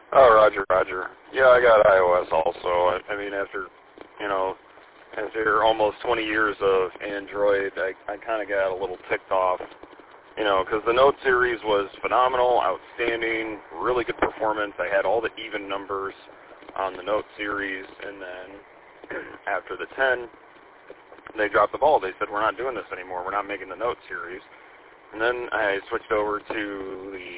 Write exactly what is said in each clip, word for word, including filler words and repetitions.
Oh, Roger, Roger. Yeah, I got iOS also. I, I mean, after, you know, after almost twenty years of Android, I, I kind of got a little ticked off, you know, because the Note series was phenomenal, outstanding, really good performance. I had all the even numbers on the Note series, and then after the ten, they dropped the ball. They said, we're not doing this anymore. We're not making the Note series. And then I switched over to the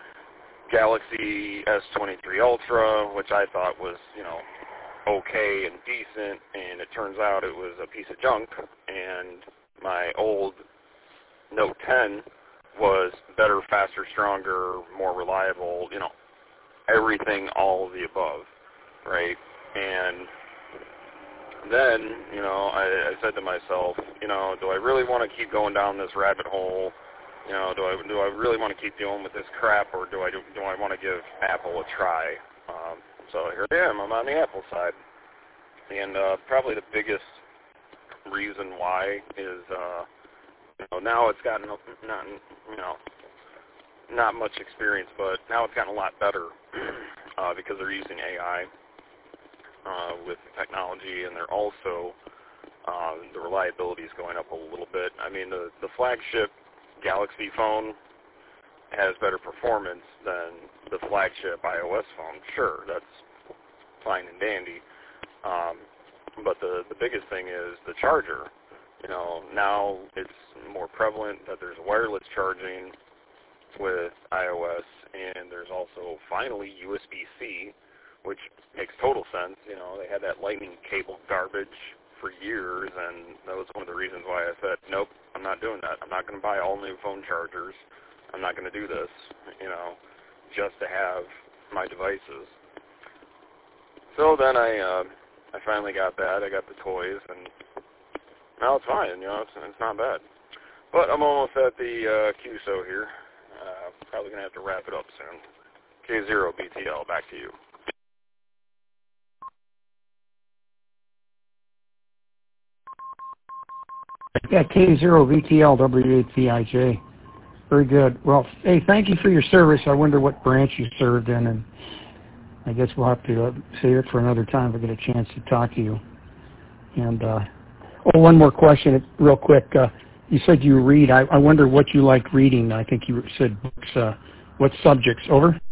Galaxy S twenty-three Ultra, which I thought was, you know, okay and decent, and it turns out it was a piece of junk, and my old Note ten was better, faster, stronger, more reliable, you know, everything, all of the above, right? And then, you know, I, I said to myself, you know, do I really want to keep going down this rabbit hole? You know, do I do I really want to keep dealing with this crap, or do I do, do I want to give Apple a try? Um, so here I am. I'm on the Apple side, and uh, probably the biggest reason why is, uh, you know, now it's gotten not you know not much experience, but now it's gotten a lot better uh, because they're using A I uh, with technology, and they're also uh, the reliability is going up a little bit. I mean, the the flagship Galaxy phone has better performance than the flagship iOS phone. Sure, that's fine and dandy. Um, but the, the biggest thing is the charger. You know, now it's more prevalent that there's wireless charging with iOS, and there's also finally U S B C, which makes total sense. You know, they had that lightning cable garbage for years, and that was one of the reasons why I said, nope, I'm not doing that. I'm not going to buy all new phone chargers. I'm not going to do this, you know, just to have my devices. So then I uh, I finally got that. I got the toys, and now it's fine, you know, it's, it's not bad. But I'm almost at the uh, Q S O here. Uh, probably going to have to wrap it up soon. K zero B T L, back to you. Yeah, K zero V T L W eight V I J. Very good. Well, hey, thank you for your service. I wonder what branch you served in, and I guess we'll have to uh, save it for another time if we get a chance to talk to you. And uh, oh, one more question, real quick. Uh, you said you read. I, I wonder what you like reading. I think you said books. Uh, what subjects? Over?